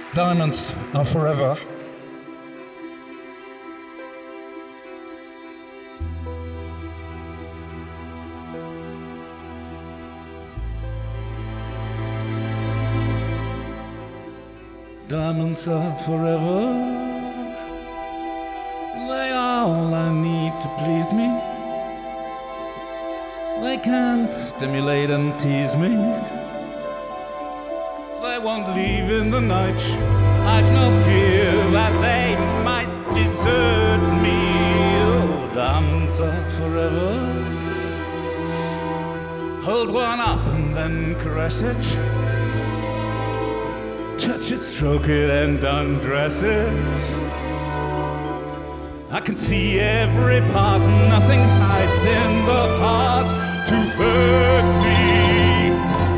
Diamonds are forever. Diamonds are forever. They are all I need to please me. They can stimulate and tease me. They won't leave in the night. I've no fear that they might desert me. Oh, diamonds are forever. Hold one up and then caress it. Touch it, stroke it, and undress it. I can see every part, nothing hides in the heart to hurt me.